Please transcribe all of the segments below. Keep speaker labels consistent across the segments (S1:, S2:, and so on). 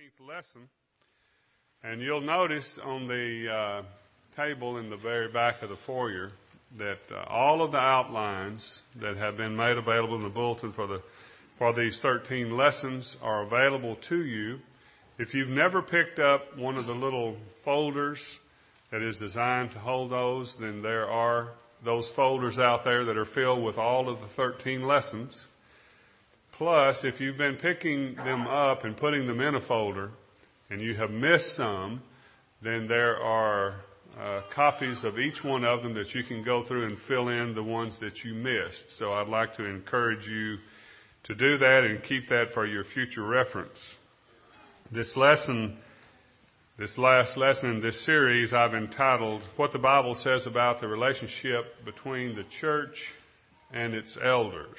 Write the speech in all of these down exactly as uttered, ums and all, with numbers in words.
S1: thirteenth lesson, and you'll notice on the uh, table in the very back of the foyer that uh, all of the outlines that have been made available in the bulletin for the for these thirteen lessons are available to you. If you've never picked up one of the little folders that is designed to hold those, then there are those folders out there that are filled with all of the thirteen lessons. Plus, if you've been picking them up and putting them in a folder and you have missed some, then there are uh, copies of each one of them that you can go through and fill in the ones that you missed. So I'd like to encourage you to do that and keep that for your future reference. This lesson, this last lesson in this series, I've entitled, What the Bible Says About the Relationship Between the Church and Its Elders.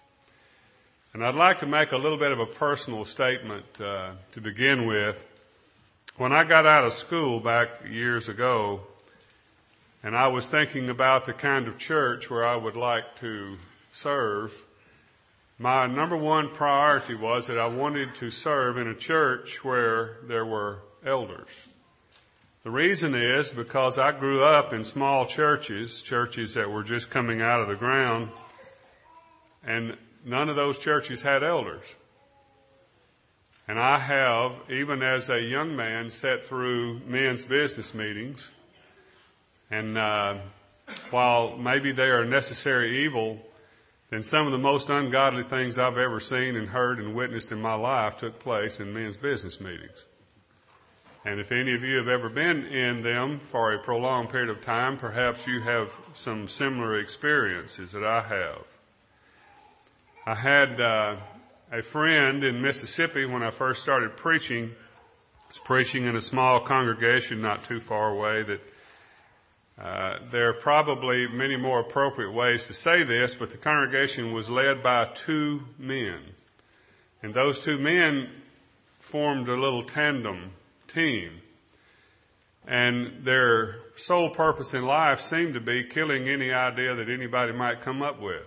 S1: And I'd like to make a little bit of a personal statement uh, to begin with. When I got out of school back years ago, and I was thinking about the kind of church where I would like to serve, my number one priority was that I wanted to serve in a church where there were elders. The reason is because I grew up in small churches, churches that were just coming out of the ground, and none of those churches had elders. And I have, even as a young man, sat through men's business meetings. And uh, while maybe they are a necessary evil, then some of the most ungodly things I've ever seen and heard and witnessed in my life took place in men's business meetings. And if any of you have ever been in them for a prolonged period of time, perhaps you have some similar experiences that I have. I had uh, a friend in Mississippi when I first started preaching. I was preaching in a small congregation not too far away that uh, there are probably many more appropriate ways to say this, but the congregation was led by two men. And those two men formed a little tandem team. And their sole purpose in life seemed to be killing any idea that anybody might come up with.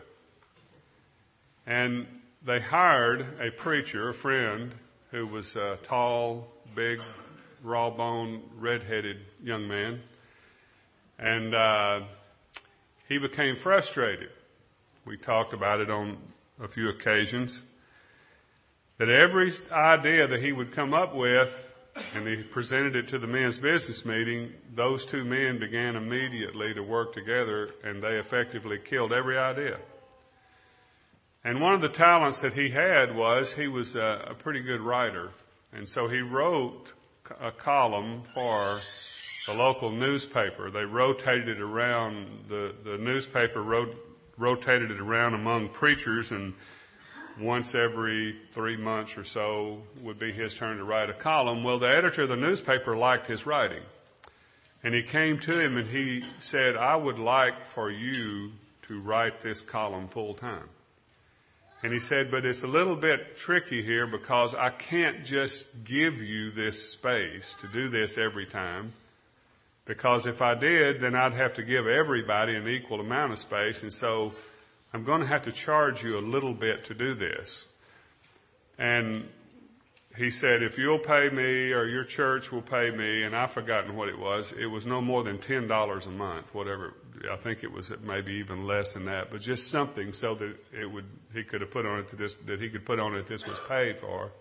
S1: And they hired a preacher, a friend, who was a tall, big, raw-boned, red-headed young man. And uh, he became frustrated. We talked about it on a few occasions. That every idea that he would come up with, and he presented it to the men's business meeting, those two men began immediately to work together, and they effectively killed every idea. And one of the talents that he had was he was a, a pretty good writer. And so he wrote a column for the local newspaper. They rotated it around, the, the newspaper wrote, rotated it around among preachers, and once every three months or so would be his turn to write a column. Well, the editor of the newspaper liked his writing. And he came to him and he said, I would like for you to write this column full time. And he said, but it's a little bit tricky here because I can't just give you this space to do this every time. Because if I did, then I'd have to give everybody an equal amount of space. And so I'm going to have to charge you a little bit to do this. And he said, if you'll pay me or your church will pay me, and I've forgotten what it was, it was no more than ten dollars a month, whatever. I think it was maybe even less than that, but just something so that it would, he could have put on it that this, that he could put on it this was paid for.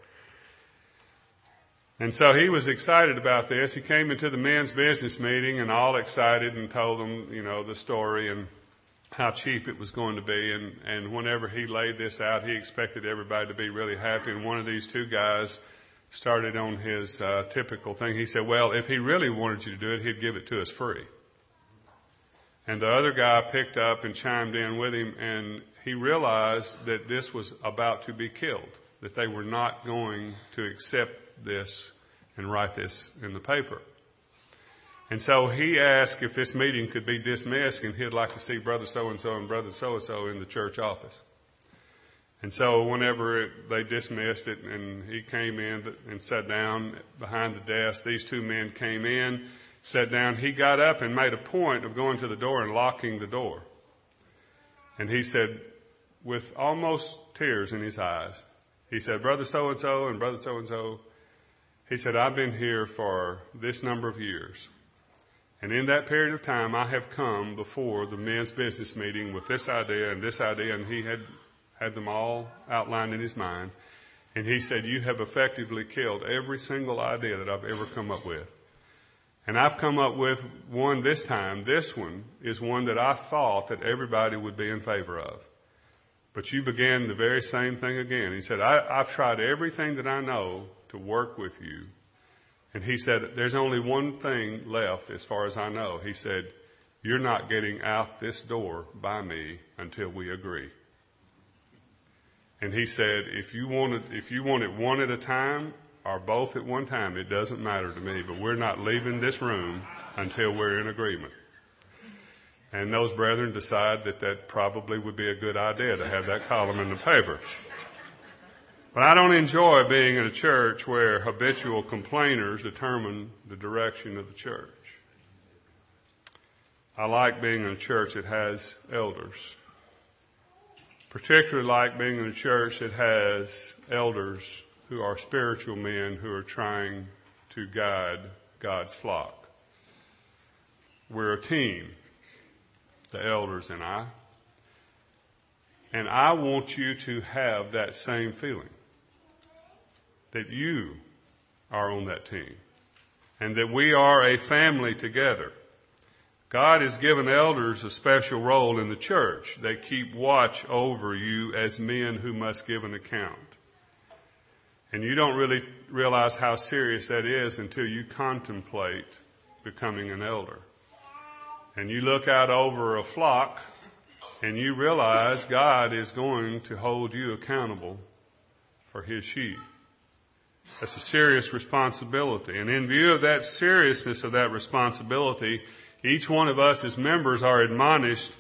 S1: And so he was excited about this. He came into the men's business meeting and all excited and told them, you know, the story and how cheap it was going to be. And, and whenever he laid this out, he expected everybody to be really happy. And one of these two guys started on his uh, typical thing. He said, well, if he really wanted you to do it, he'd give it to us free. And the other guy picked up and chimed in with him, and he realized that this was about to be killed, that they were not going to accept this and write this in the paper. And so he asked if this meeting could be dismissed, and he'd like to see Brother So-and-so and Brother So-and-so in the church office. And so whenever it, they dismissed it and he came in and sat down behind the desk, these two men came in, sat down. He got up and made a point of going to the door and locking the door. And he said, with almost tears in his eyes, he said, Brother So-and-so and Brother So-and-so, He said, I've been here for this number of years. And in that period of time, I have come before the men's business meeting with this idea and this idea, and he had had them all outlined in his mind. And he said, you have effectively killed every single idea that I've ever come up with. And I've come up with one this time. This one is one that I thought that everybody would be in favor of. But you began the very same thing again. He said, I, I've tried everything that I know to work with you. And he said, there's only one thing left as far as I know. He said, you're not getting out this door by me until we agree. And he said, if you want it, if you want it one at a time or both at one time, it doesn't matter to me, but we're not leaving this room until we're in agreement. And those brethren decided that that probably would be a good idea to have that column in the paper. But I don't enjoy being in a church where habitual complainers determine the direction of the church. I like being in a church that has elders. Particularly like being in a church that has elders who are spiritual men who are trying to guide God's flock. We're a team, the elders and I. And I want you to have that same feeling, that you are on that team and that we are a family together. God has given elders a special role in the church. They keep watch over you as men who must give an account. And you don't really realize how serious that is until you contemplate becoming an elder. And you look out over a flock and you realize God is going to hold you accountable for his sheep. That's a serious responsibility. And in view of that seriousness of that responsibility, each one of us as members are admonished,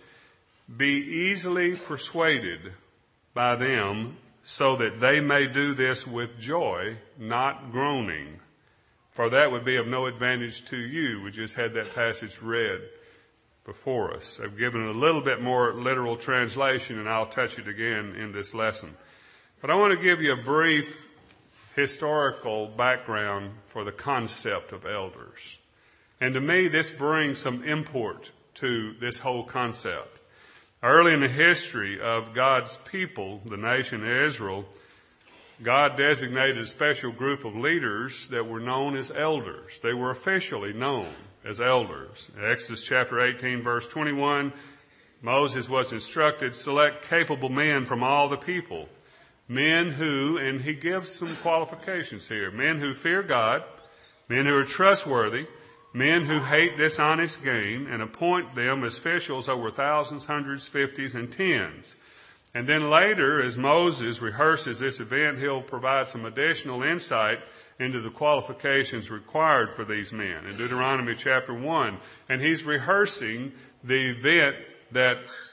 S1: be easily persuaded by them so that they may do this with joy, not groaning. For that would be of no advantage to you. We just had that passage read before us. I've given it a little bit more literal translation, and I'll touch it again in this lesson. But I want to give you a brief historical background for the concept of elders. And to me, this brings some import to this whole concept. Early in the history of God's people, the nation of Israel, God designated a special group of leaders that were known as elders. They were officially known as elders. In Exodus chapter eighteen, verse twenty-one, Moses was instructed, select capable men from all the people. Men who, and he gives some qualifications here, men who fear God, men who are trustworthy, men who hate dishonest gain, and appoint them as officials over thousands, hundreds, fifties, and tens. And then later, as Moses rehearses this event, he'll provide some additional insight into the qualifications required for these men in Deuteronomy chapter one. And he's rehearsing the event that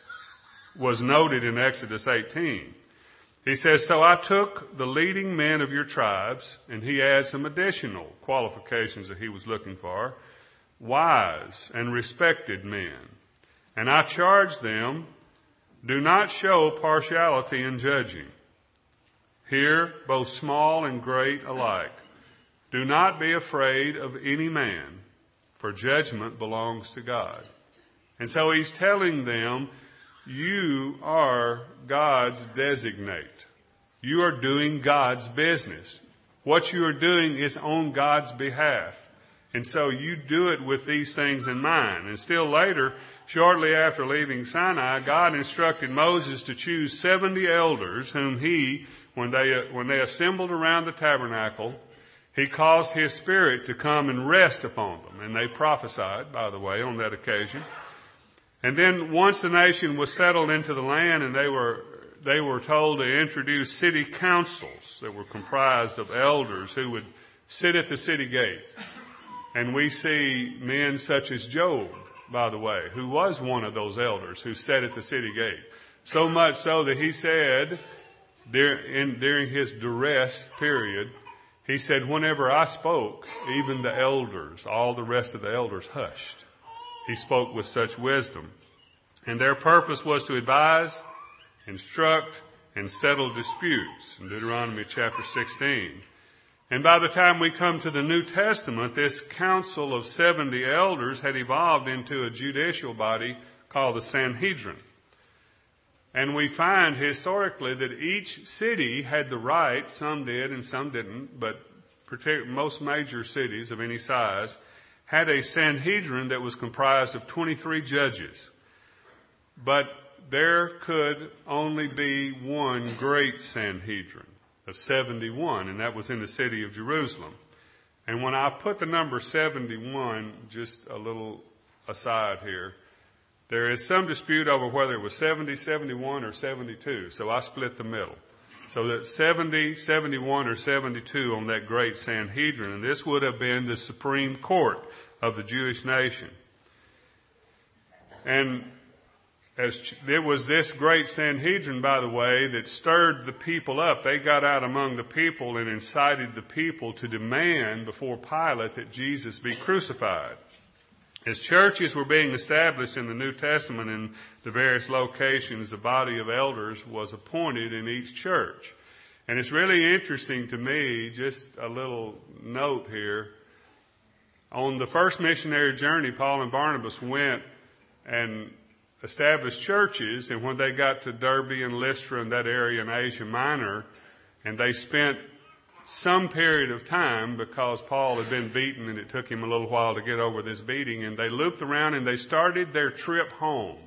S1: was noted in Exodus eighteen. He says, so I took the leading men of your tribes, and he adds some additional qualifications that he was looking for, wise and respected men. And I charged them, do not show partiality in judging. Here, both small and great alike. Do not be afraid of any man, for judgment belongs to God. And so he's telling them, you are God's designate. You are doing God's business. What you are doing is on God's behalf. And so you do it with these things in mind. And still later, shortly after leaving Sinai, God instructed Moses to choose seventy elders whom he, when they, when they assembled around the tabernacle, he caused his spirit to come and rest upon them. And they prophesied, by the way, on that occasion. And then once the nation was settled into the land and they were they were told to introduce city councils that were comprised of elders who would sit at the city gate. And we see men such as Job, by the way, who was one of those elders who sat at the city gate. So much so that he said, during his duress period, he said, whenever I spoke, even the elders, all the rest of the elders hushed. He spoke with such wisdom. And their purpose was to advise, instruct, and settle disputes in Deuteronomy chapter sixteen. And by the time we come to the New Testament, this council of seventy elders had evolved into a judicial body called the Sanhedrin. And we find historically that each city had the right, some did and some didn't, but most major cities of any size had a Sanhedrin that was comprised of twenty-three judges. But there could only be one great Sanhedrin of seventy-one, and that was in the city of Jerusalem. And when I put the number seventy-one, just a little aside here, there is some dispute over whether it was seventy, seventy-one, or seventy-two, so I split the middle. So that seventy, seventy-one, or seventy-two on that great Sanhedrin, and this would have been the supreme court of the Jewish nation. And as it was this great Sanhedrin, by the way, that stirred the people up. They got out among the people and incited the people to demand before Pilate that Jesus be crucified. As churches were being established in the New Testament in the various locations, the body of elders was appointed in each church. And it's really interesting to me, just a little note here. On the first missionary journey, Paul and Barnabas went and established churches, and when they got to Derbe and Lystra and that area in Asia Minor, and they spent some period of time because Paul had been beaten and it took him a little while to get over this beating, and they looped around and they started their trip home.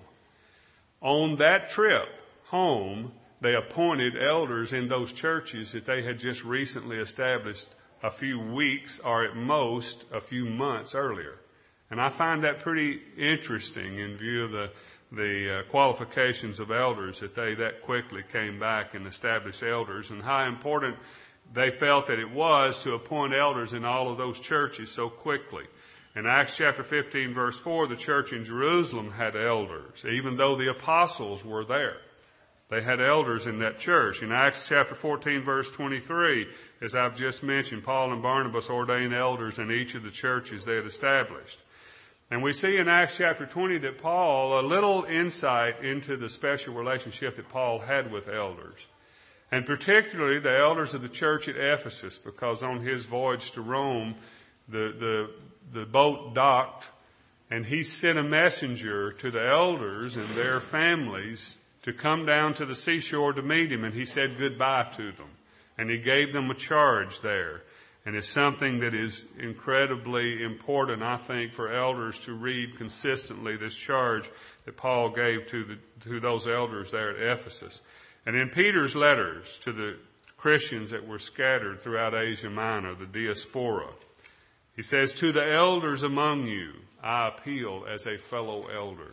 S1: On that trip home, they appointed elders in those churches that they had just recently established a few weeks or at most a few months earlier. And I find that pretty interesting in view of the the uh, qualifications of elders, that they that quickly came back and established elders, and how important they felt that it was to appoint elders in all of those churches so quickly. In Acts chapter fifteen, verse four, the church in Jerusalem had elders, even though the apostles were there. They had elders in that church. In Acts chapter fourteen, verse twenty-three, as I've just mentioned, Paul and Barnabas ordained elders in each of the churches they had established. And we see in Acts chapter twenty that Paul, a little insight into the special relationship that Paul had with elders. And particularly the elders of the church at Ephesus, because on his voyage to Rome, the, the, the boat docked, and he sent a messenger to the elders and their families to come down to the seashore to meet him, and he said goodbye to them. And he gave them a charge there. And it's something that is incredibly important, I think, for elders to read consistently, this charge that Paul gave to the, to those elders there at Ephesus. And in Peter's letters to the Christians that were scattered throughout Asia Minor, the diaspora, he says, "To the elders among you, I appeal as a fellow elder."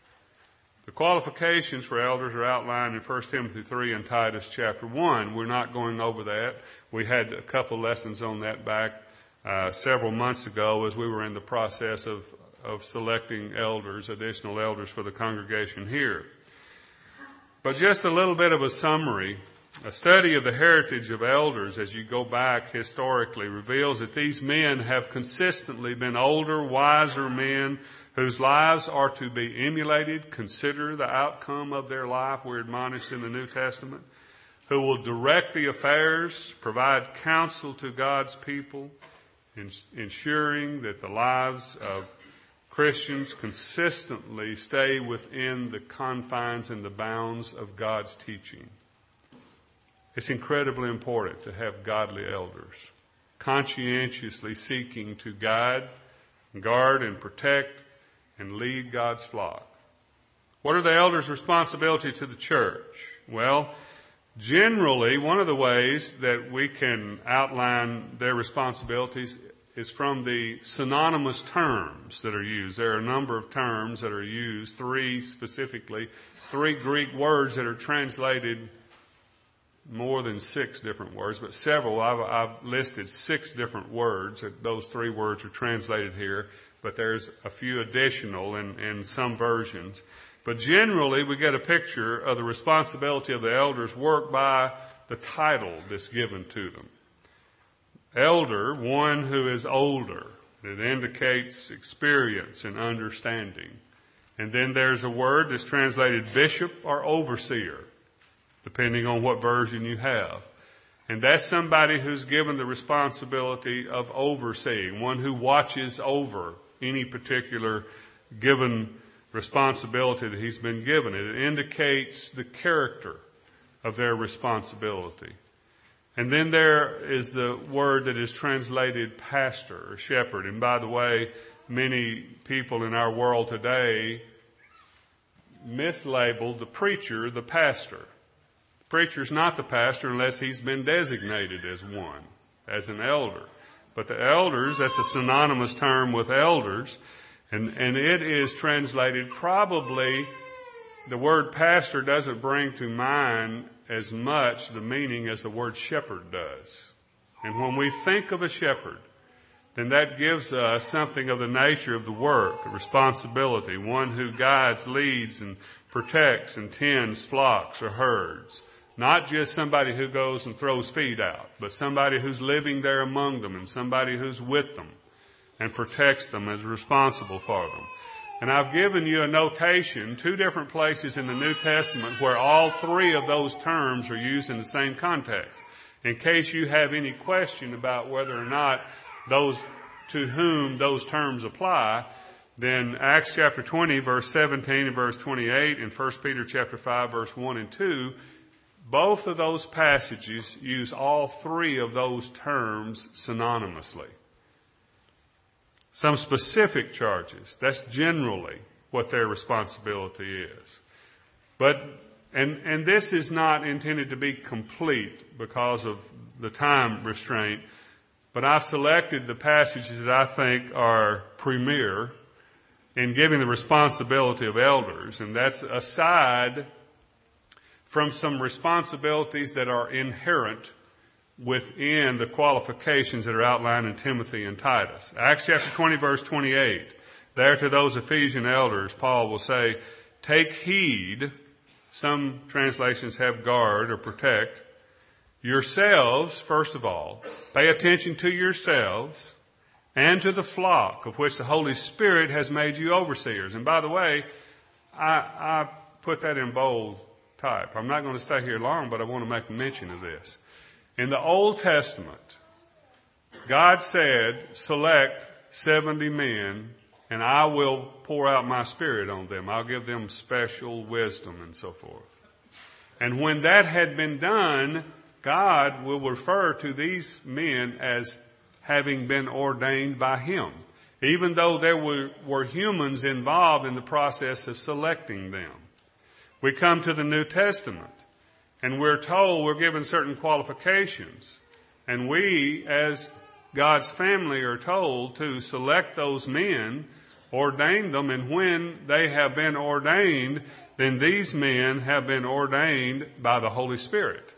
S1: The qualifications for elders are outlined in First Timothy three and Titus chapter one. We're not going over that. We had a couple lessons on that back uh, several months ago as we were in the process of, of selecting elders, additional elders for the congregation here. But just a little bit of a summary. A study of the heritage of elders as you go back historically reveals that these men have consistently been older, wiser men whose lives are to be emulated. Consider the outcome of their life. We're admonished in the New Testament. Who will direct the affairs, provide counsel to God's people, ensuring that the lives of Christians consistently stay within the confines and the bounds of God's teaching. It's incredibly important to have godly elders, conscientiously seeking to guide, guard, and protect, and lead God's flock. What are the elders' responsibility to the church? Well, generally, one of the ways that we can outline their responsibilities is from the synonymous terms that are used. There are a number of terms that are used, three specifically, three Greek words that are translated more than six different words, but several. I've, I've listed six different words. Those three words are translated here, but there's a few additional in, in some versions. But generally, we get a picture of the responsibility of the elders' work by the title that's given to them. Elder, one who is older. It indicates experience and understanding. And then there's a word that's translated bishop or overseer, depending on what version you have. And that's somebody who's given the responsibility of overseeing, one who watches over any particular given responsibility that he's been given. It indicates the character of their responsibility. And then there is the word that is translated pastor or shepherd. And by the way, many people in our world today mislabeled the preacher the pastor. The preacher's not the pastor unless he's been designated as one, as an elder. But the elders, that's a synonymous term with elders, and, and it is translated probably, the word pastor doesn't bring to mind as much the meaning as the word shepherd does. And when we think of a shepherd, then that gives us something of the nature of the work, the responsibility, one who guides, leads, and protects and tends flocks or herds. Not just somebody who goes and throws feed out, but somebody who's living there among them and somebody who's with them and protects them, is responsible for them. And I've given you a notation, two different places in the New Testament where all three of those terms are used in the same context. In case you have any question about whether or not those to whom those terms apply, then Acts chapter twenty, verse seventeen and verse twenty-eight, and First Peter chapter five, verse one and two, both of those passages use all three of those terms synonymously. Some specific charges, that's generally what their responsibility is. But, and, and this is not intended to be complete because of the time restraint, but I've selected the passages that I think are premier in giving the responsibility of elders, and that's aside from some responsibilities that are inherent within the qualifications that are outlined in Timothy and Titus. Acts chapter twenty, verse twenty-eight. There to those Ephesian elders, Paul will say, take heed, some translations have guard or protect, yourselves, first of all, pay attention to yourselves and to the flock of which the Holy Spirit has made you overseers. And by the way, I, I put that in bold type. I'm not going to stay here long, but I want to make mention of this. In the Old Testament, God said, select seventy men and I will pour out my Spirit on them. I'll give them special wisdom and so forth. And when that had been done, God will refer to these men as having been ordained by Him, even though there were, were humans involved in the process of selecting them. We come to the New Testament, and we're told we're given certain qualifications. And we, as God's family, are told to select those men, ordain them, and when they have been ordained, then these men have been ordained by the Holy Spirit.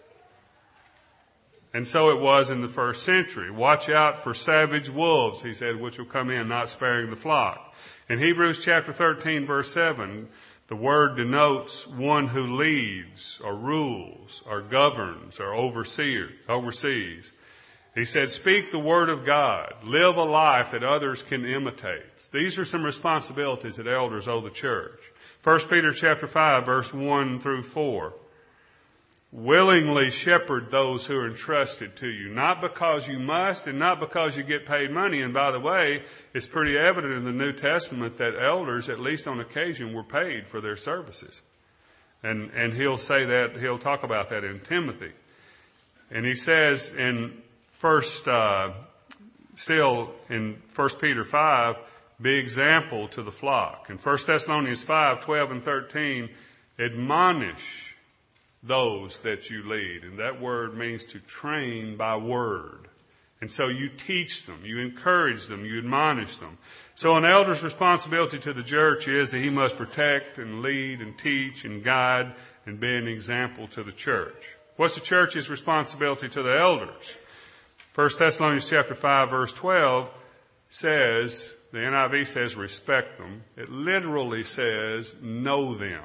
S1: And so it was in the first century. Watch out for savage wolves, he said, which will come in, not sparing the flock. In Hebrews chapter thirteen, verse seven, the word denotes one who leads or rules or governs or overseer, oversees. He said, speak the word of God. Live a life that others can imitate. These are some responsibilities that elders owe the church. First Peter chapter five, verse one through four. Willingly shepherd those who are entrusted to you, not because you must and not because you get paid money. And by the way, it's pretty evident in the New Testament that elders, at least on occasion, were paid for their services. And, and he'll say that, he'll talk about that in Timothy. And he says in first, uh, still in First Peter five, be example to the flock. In First Thessalonians five, twelve and thirteen, admonish those that you lead. And that word means to train by word. And so you teach them, you encourage them, you admonish them. So an elder's responsibility to the church is that he must protect and lead and teach and guide and be an example to the church. What's the church's responsibility to the elders? First Thessalonians chapter five, verse twelve says, the N I V says respect them. It literally says know them.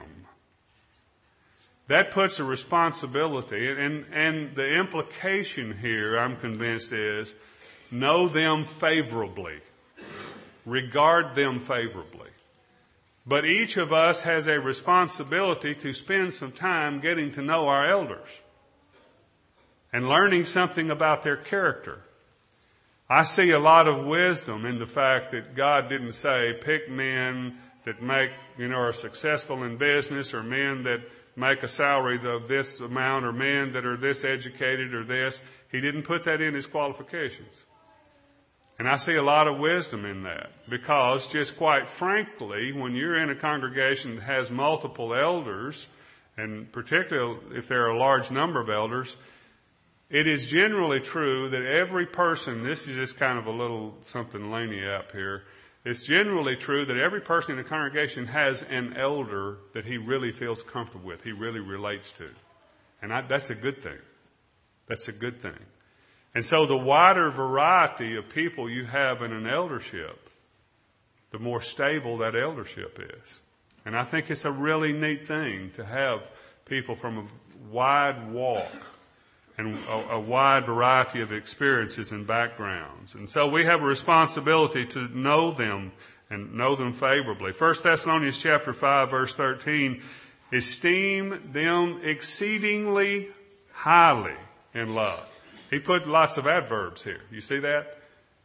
S1: That puts a responsibility, and, and the implication here, I'm convinced, is know them favorably. Regard them favorably. But each of us has a responsibility to spend some time getting to know our elders. and learning something about their character. I see a lot of wisdom in the fact that God didn't say pick men that make, you know, are successful in business, or men that make a salary of this amount, or men that are this educated or this. He didn't put that in his qualifications. And I see a lot of wisdom in that, because just quite frankly, when you're in a congregation that has multiple elders, and particularly if there are a large number of elders, it is generally true that every person, this is just kind of a little something laney up here, it's generally true that every person in the congregation has an elder that he really feels comfortable with, he really relates to. And I, that's a good thing. That's a good thing. And so the wider variety of people you have in an eldership, the more stable that eldership is. And I think it's a really neat thing to have people from a wide walk and a, a wide variety of experiences and backgrounds. And so we have a responsibility to know them and know them favorably. First Thessalonians chapter five, verse thirteen, esteem them exceedingly highly in love. He put lots of adverbs here. You see that?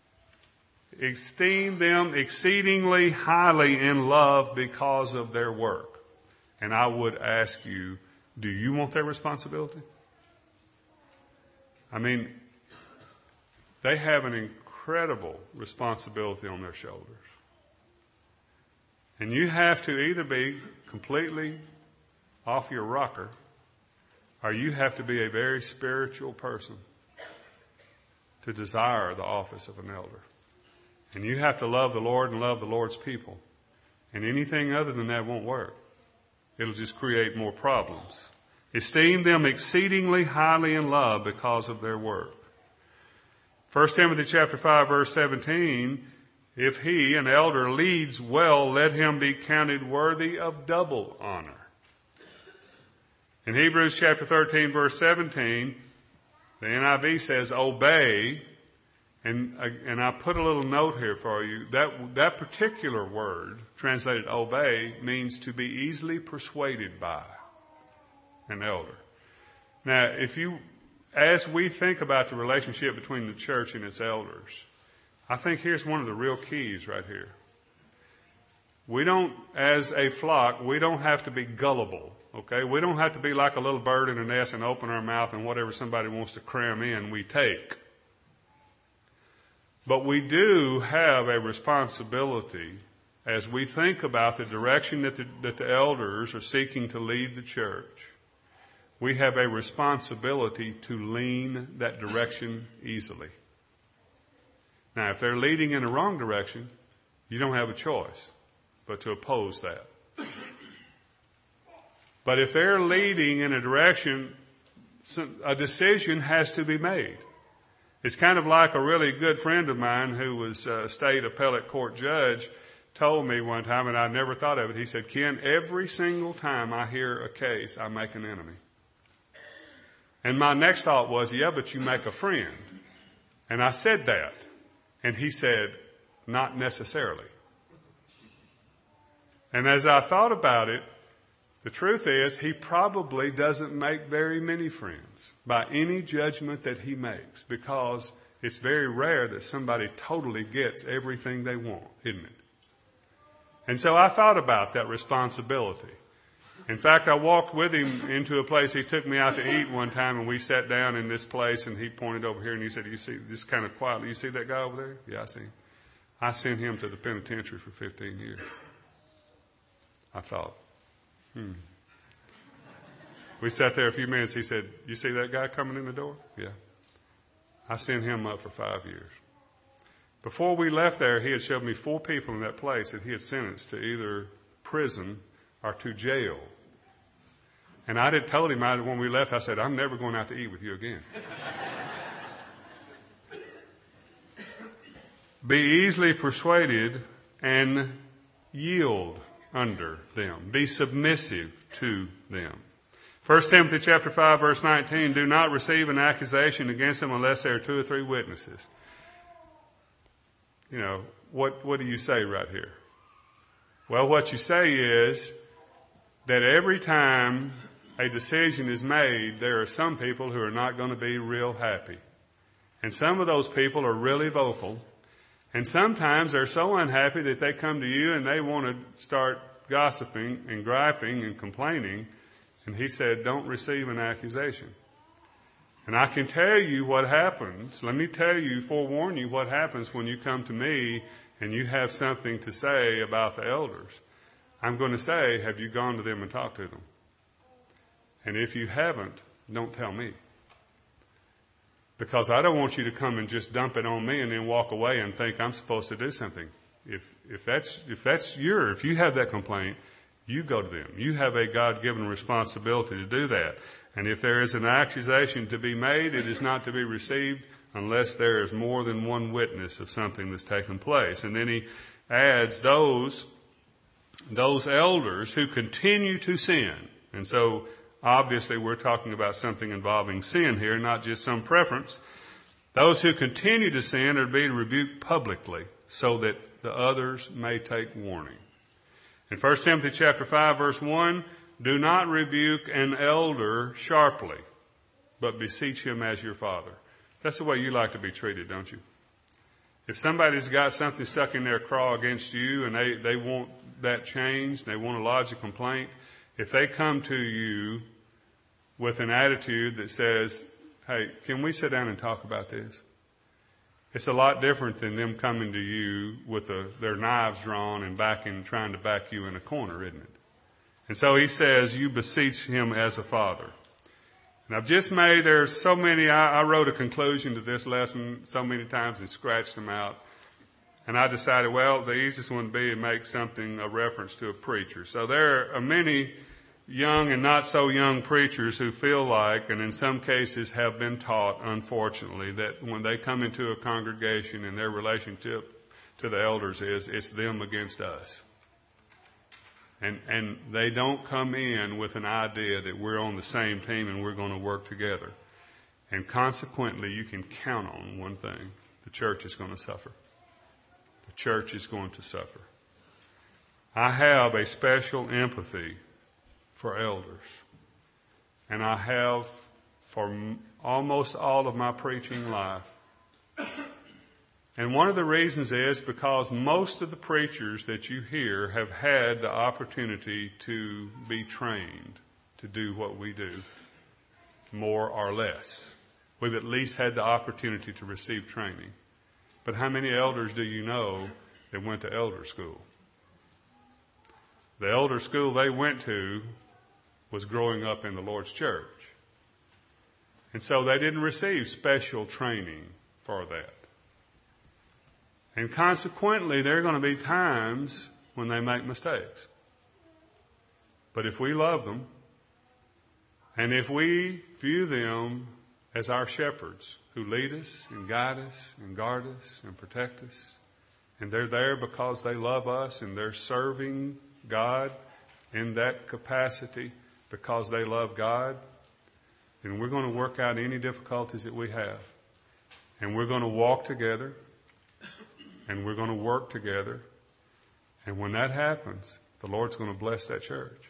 S1: Esteem them exceedingly highly in love because of their work. And I would ask you, do you want their responsibility? I mean, they have an incredible responsibility on their shoulders. And you have to either be completely off your rocker, or you have to be a very spiritual person to desire the office of an elder. And you have to love the Lord and love the Lord's people. And anything other than that won't work. It'll just create more problems. Esteem them exceedingly highly in love because of their work. First Timothy chapter five, verse seventeen, if he, an elder, leads well, let him be counted worthy of double honor. In Hebrews chapter thirteen, verse seventeen, the N I V says, obey. And, and I put a little note here for you. That, that particular word, translated obey, means to be easily persuaded by an elder. Now, if you, as we think about the relationship between the church and its elders, I think here's one of the real keys right here. We don't, as a flock, we don't have to be gullible, okay? We don't have to be like a little bird in a nest and open our mouth and whatever somebody wants to cram in, we take. But we do have a responsibility as we think about the direction that the, that the elders are seeking to lead the church. We have a responsibility to lean that direction easily. Now, if they're leading in the wrong direction, you don't have a choice but to oppose that. But if they're leading in a direction, a decision has to be made. It's kind of like a really good friend of mine who was a state appellate court judge told me one time, and I never thought of it. He said, Ken, every single time I hear a case, I make an enemy. And my next thought was, yeah, but you make a friend. And I said that. And he said, not necessarily. And as I thought about it, the truth is he probably doesn't make very many friends by any judgment that he makes, because it's very rare that somebody totally gets everything they want, isn't it? And so I thought about that responsibility. In fact, I walked with him into a place. He took me out to eat one time, and we sat down in this place, and he pointed over here, and he said, you see, this kind of quietly, you see that guy over there? Yeah, I see him. I sent him to the penitentiary for fifteen years. I thought, hmm. We sat there a few minutes. He said, you see that guy coming in the door? Yeah. I sent him up for five years. Before we left there, he had showed me four people in that place that he had sentenced to either prison or to jail. And I did told him I, when we left, I said, I'm never going out to eat with you again. Be easily persuaded and yield under them. Be submissive to them. First Timothy chapter five, verse nineteen, do not receive an accusation against them unless there are two or three witnesses. You know, what, what do you say right here? Well, what you say is that every time a decision is made, there are some people who are not going to be real happy. And some of those people are really vocal. And sometimes they're so unhappy that they come to you and they want to start gossiping and griping and complaining. And he said, don't receive an accusation. And I can tell you what happens. Let me tell you, forewarn you what happens when you come to me and you have something to say about the elders. I'm going to say, have you gone to them and talked to them? And if you haven't, don't tell me. Because I don't want you to come and just dump it on me and then walk away and think I'm supposed to do something. If if that's if that's your, if you have that complaint, you go to them. You have a God-given responsibility to do that. And if there is an accusation to be made, it is not to be received unless there is more than one witness of something that's taken place. And then he adds those, those elders who continue to sin. And so obviously we're talking about something involving sin here, not just some preference. Those who continue to sin are to be rebuked publicly so that the others may take warning. In First Timothy chapter five, verse one, do not rebuke an elder sharply, but beseech him as your father. That's the way you like to be treated, don't you? If somebody's got something stuck in their craw against you and they, they want that changed, they want to lodge a complaint, if they come to you with an attitude that says, hey, can we sit down and talk about this? It's a lot different than them coming to you with a, their knives drawn and backing, trying to back you in a corner, isn't it? And so he says, you beseech him as a father. And I've just made, there's so many, I, I wrote a conclusion to this lesson so many times and scratched them out. And I decided, well, the easiest one would be to make something a reference to a preacher. So there are many young and not so young preachers who feel like, and in some cases have been taught, unfortunately, that when they come into a congregation and their relationship to the elders is, it's them against us. And, and they don't come in with an idea that we're on the same team and we're going to work together. And consequently, you can count on one thing. The church is going to suffer. The church is going to suffer. I have a special empathy for elders. And I have for almost all of my preaching life. And one of the reasons is because most of the preachers that you hear have had the opportunity to be trained to do what we do, more or less. We've at least had the opportunity to receive training. But how many elders do you know that went to elder school? The elder school they went to was growing up in the Lord's church. And so they didn't receive special training for that. And consequently, there are going to be times when they make mistakes. But if we love them, and if we view them as our shepherds who lead us and guide us and guard us and protect us, and they're there because they love us and they're serving God in that capacity because they love God, then we're going to work out any difficulties that we have. And we're going to walk together. And we're going to work together. And when that happens, the Lord's going to bless that church.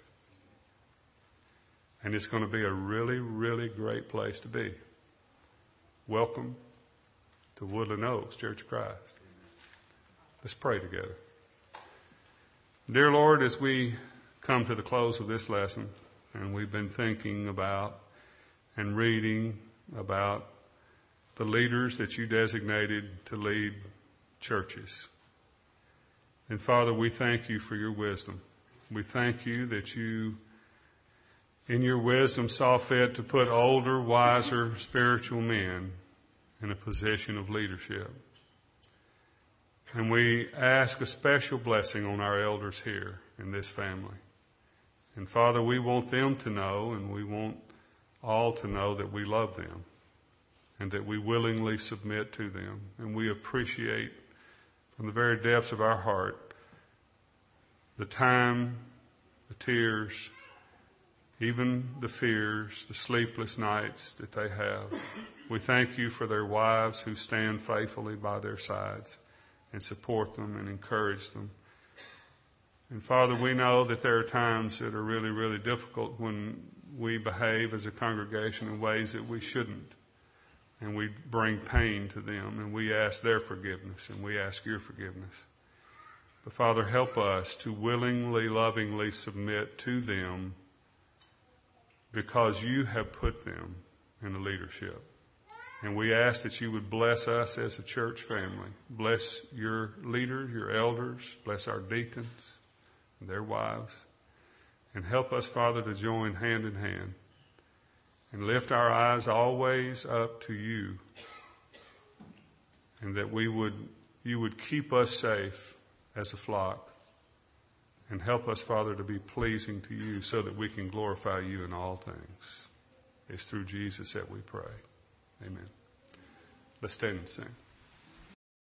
S1: And it's going to be a really, really great place to be. Welcome to Woodland Oaks Church of Christ. Let's pray together. Dear Lord, as we come to the close of this lesson, and we've been thinking about and reading about the leaders that you designated to lead churches. And Father, we thank you for your wisdom. We thank you that you, in your wisdom, saw fit to put older, wiser, spiritual men in a position of leadership. And we ask a special blessing on our elders here in this family. And Father, we want them to know, and we want all to know that we love them and that we willingly submit to them. And we appreciate from the very depths of our heart the time, the tears, even the fears, the sleepless nights that they have. We thank you for their wives who stand faithfully by their sides and support them and encourage them. And Father, we know that there are times that are really, really difficult when we behave as a congregation in ways that we shouldn't. And we bring pain to them, and we ask their forgiveness, and we ask your forgiveness. But Father, help us to willingly, lovingly submit to them because you have put them in the leadership. And we ask that you would bless us as a church family. Bless your leaders, your elders. Bless our deacons and their wives. And help us, Father, to join hand in hand and lift our eyes always up to you, and that we would, you would keep us safe as a flock, and help us, Father, to be pleasing to you so that we can glorify you in all things. It's through Jesus that we pray. Amen. Let's stand and sing.